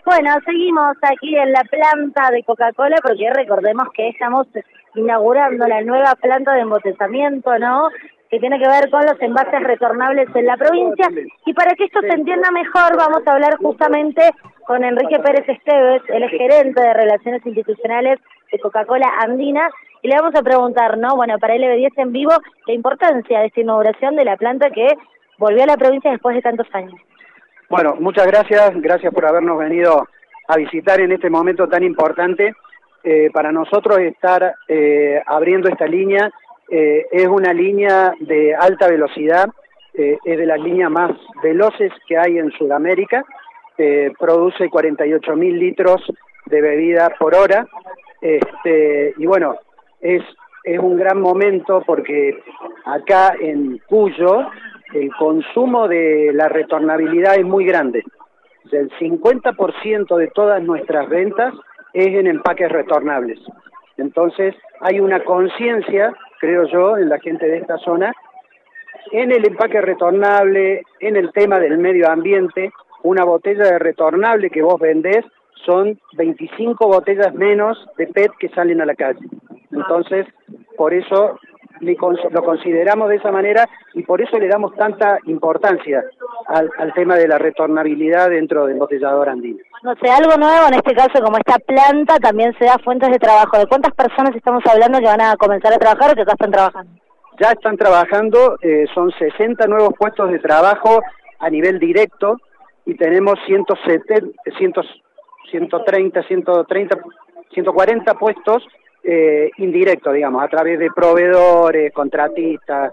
Bueno, seguimos aquí en la planta de Coca-Cola porque recordemos que estamos inaugurando la nueva planta de embotellamiento, ¿no? Que tiene que ver con los envases retornables en la provincia. Y para que esto se entienda mejor, vamos a hablar justamente con Enrique Pérez Esteves, el gerente de Relaciones Institucionales de Coca-Cola Andina, y le vamos a preguntar, ¿no? Bueno, para LB10 en vivo, la importancia de esta inauguración de la planta que volvió a la provincia después de tantos años. Bueno, muchas gracias por habernos venido a visitar en este momento tan importante. Para nosotros estar abriendo esta línea es una línea de alta velocidad, es de las líneas más veloces que hay en Sudamérica, produce 48.000 litros de bebida por hora, y bueno, es un gran momento porque acá en Cuyo el consumo de la retornabilidad es muy grande. O sea, el 50% de todas nuestras ventas es en empaques retornables. Entonces, hay una conciencia, creo yo, en la gente de esta zona, en el empaque retornable, en el tema del medio ambiente. Una botella de retornable que vos vendés son 25 botellas menos de PET que salen a la calle. Entonces, por eso lo consideramos de esa manera y por eso le damos tanta importancia al tema de la retornabilidad dentro del embotellador andino. No sé, algo nuevo en este caso, como esta planta también se da fuentes de trabajo. ¿De cuántas personas estamos hablando que van a comenzar a trabajar o que ya están trabajando? Ya están trabajando, son 60 nuevos puestos de trabajo a nivel directo y tenemos 140 puestos indirectos, digamos, a través de proveedores, contratistas.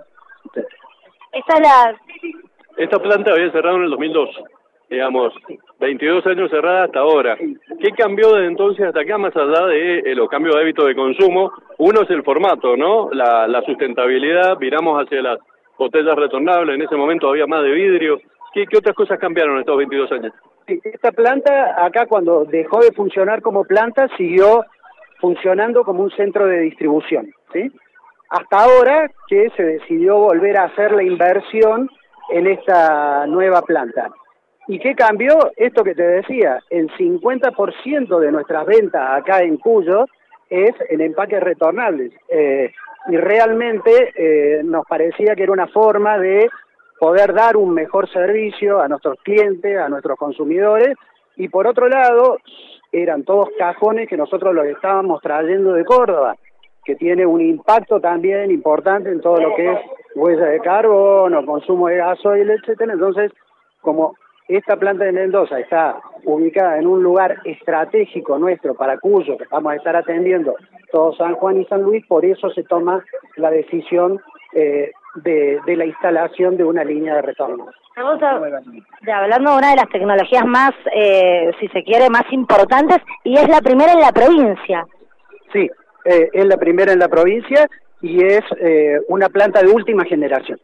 Esta planta había cerrado en el 2002, digamos, 22 años cerrada hasta ahora. ¿Qué cambió desde entonces hasta acá, más allá de los cambios de hábito de consumo? Uno es el formato, ¿no? La sustentabilidad, viramos hacia las botellas retornables, en ese momento había más de vidrio. ¿Qué otras cosas cambiaron en estos 22 años? Sí, esta planta, acá cuando dejó de funcionar como planta, siguió funcionando como un centro de distribución, ¿sí? Hasta ahora que se decidió volver a hacer la inversión en esta nueva planta. ¿Y qué cambió? Esto que te decía, el 50% de nuestras ventas acá en Cuyo es en empaques retornables. Y realmente nos parecía que era una forma de poder dar un mejor servicio a nuestros clientes, a nuestros consumidores, y por otro lado, eran todos cajones que nosotros los estábamos trayendo de Córdoba, que tiene un impacto también importante en todo lo que es huella de carbono, consumo de gasoil, etcétera. Entonces, como esta planta de Mendoza está ubicada en un lugar estratégico nuestro para Cuyo, que vamos a estar atendiendo todo San Juan y San Luis, por eso se toma la decisión de la instalación de una línea de retorno. Estamos hablando de una de las tecnologías más, si se quiere, más importantes, y es la primera en la provincia. Sí, es la primera en la provincia y es una planta de última generación.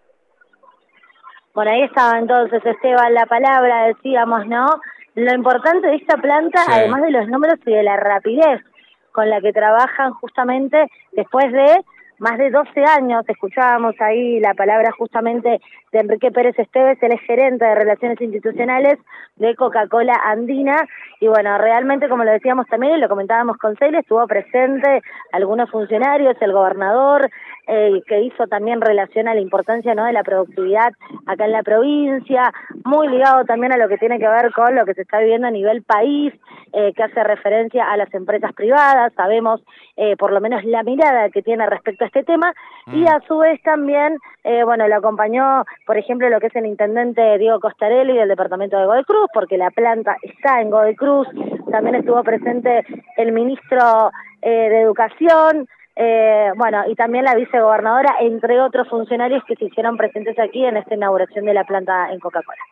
Bueno, ahí estaba entonces, Esteban, la palabra, decíamos, ¿no? Lo importante de esta planta, sí, además de los números y de la rapidez con la que trabajan justamente después de más de 12 años, escuchábamos ahí la palabra justamente de Enrique Pérez Esteves, él es gerente de Relaciones Institucionales de Coca-Cola Andina, y bueno, realmente, como lo decíamos también, y lo comentábamos con Celia, estuvo presente algunos funcionarios, el gobernador, que hizo también relación a la importancia, ¿no?, de la productividad acá en la provincia, muy ligado también a lo que tiene que ver con lo que se está viviendo a nivel país, que hace referencia a las empresas privadas, sabemos por lo menos la mirada que tiene respecto a este tema, y a su vez también, bueno, lo acompañó, por ejemplo, lo que es el intendente Diego Costarelli del departamento de Godoy Cruz, porque la planta está en Godoy Cruz, también estuvo presente el ministro de Educación, bueno, y también la vicegobernadora, entre otros funcionarios que se hicieron presentes aquí en esta inauguración de la planta en Coca-Cola.